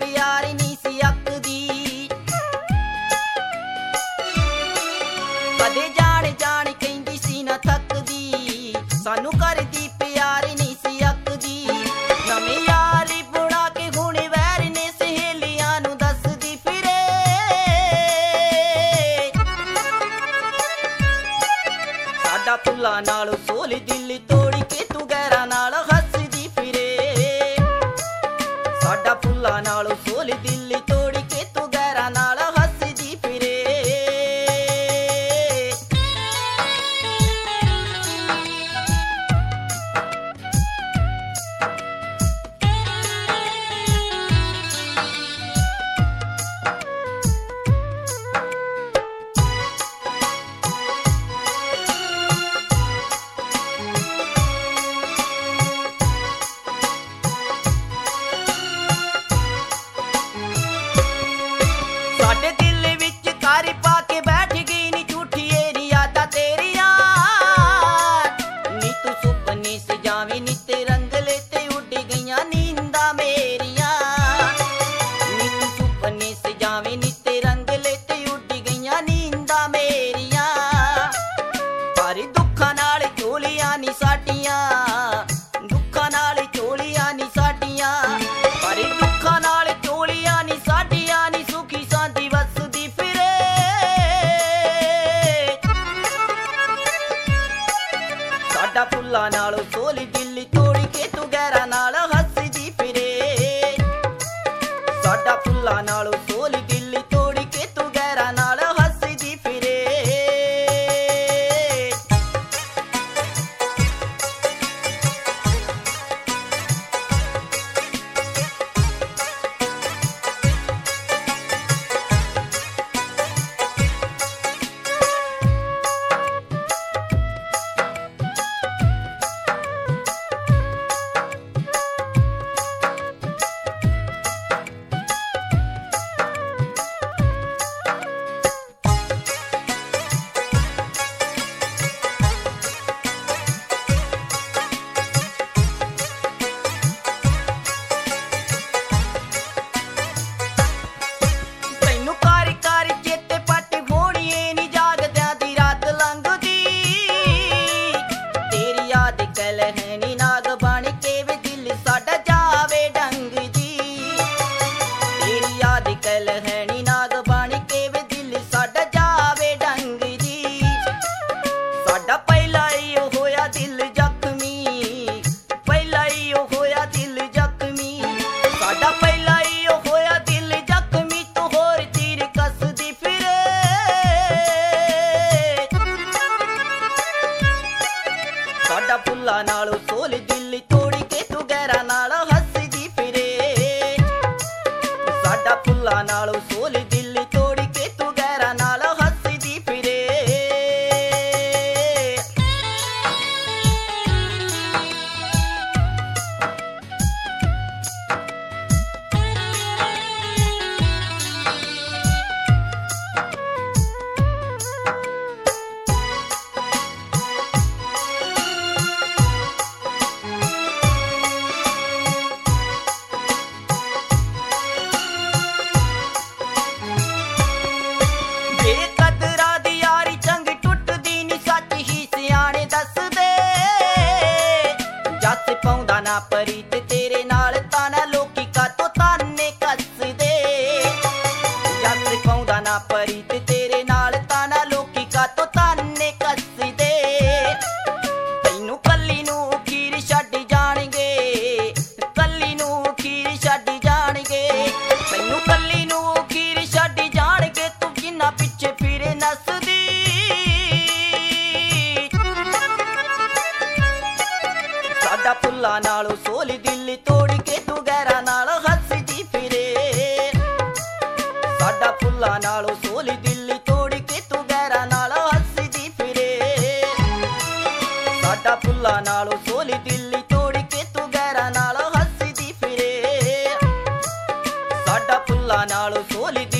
प्यारी नहीं सी अकदी। कदे जान जान कहंदी सी ना थकदी, सानू करदी प्यारी नहीं सी अकदी। नवीं यारी बुना के हुण वैर ने सहेलियां नू दसदी फिरे। साडा फुल्लां नालों सोली दिल तोड़ के तू गैरां नाल हसदी फिरे। साडा फुल्लां नालों सोली दिल तोड़ के तू गैरां नाल हसदी फिरे। साडे दिल विच कारी पा के बैठ गई नी झूठी एरी यादां तेरियां। नी तू सुपने सजावे नी ते रंगले ते उड़ गईयां नींदां मेरियां। नी तू सुपने सजावे नी ते रंगले ते उड़ गईयां नींदां मेरियां। पर दुखां नाल झोलियां नी साडियां, दुखां नाल झोलियां नी साडियां। पर दुखां नाल झोलियां नी साडियां नी सुखी सांदी वसदी फिरे। साडा फुल्लां नालों सोली दिल तोड़ के तू गैरां नाल हसदी फिरे। साडा फुल्लां नालों सोली दिल तोड़ के तू गैरां नाल हसदी फिरे। तैनू कारी कारी चेते पट होणीए नी जागदियां दी रात लंघदी। तेरी याद कल है नी नाग बन के वे दिल साडा जावे डंगदी। तेरी याद कल है नी नाग बन के वे दिल साडा जावे डंगदी। साडा पहला ही होया दिल जख्मी, पहला ही होया दिल जख्मी। साडा पहला ही होया दिल जख्मी, तू होर तीर कसदी फिरे। साडा फुल्लां नालों सोली दिल तोड़ के तू गैरां नाल हसदी फिरे। साडा फुल्लां नालों सोली दिल तोड़ के तू गैरां नाल हसदी फिरे। बेकदरा दी यारी चंग टुटदी नी सच ही सियाणे दसदे। जस पाउंदा ना परीत तेरे नाल ताना लोकी कातों ताने कसदे। जस पाउंदा ना परीत तेरे नाल ताना लोकी कातों ताने कसदे। तैनू कल्ली नू खीर छड्ड जाणगे, कल्ली नू खीर छड्ड जाणगे। तैनू कल्ली नू खीर छड्ड जाणगे, तू जिन्ना पिछे फिरे नसदी। साडा फुल्लां नालों सोली दिल तोड़ के तू गैरां नाल हसदी फिरे। साडा फुल्लां नालों सोली दिल तोड़ के तू गैरां नाल हसदी फिरे। साडा फुल्लां नालों सोली दिल तोड़ के तू गैरां नाल हसदी फिरे। साडा फुल्लां नालों सोली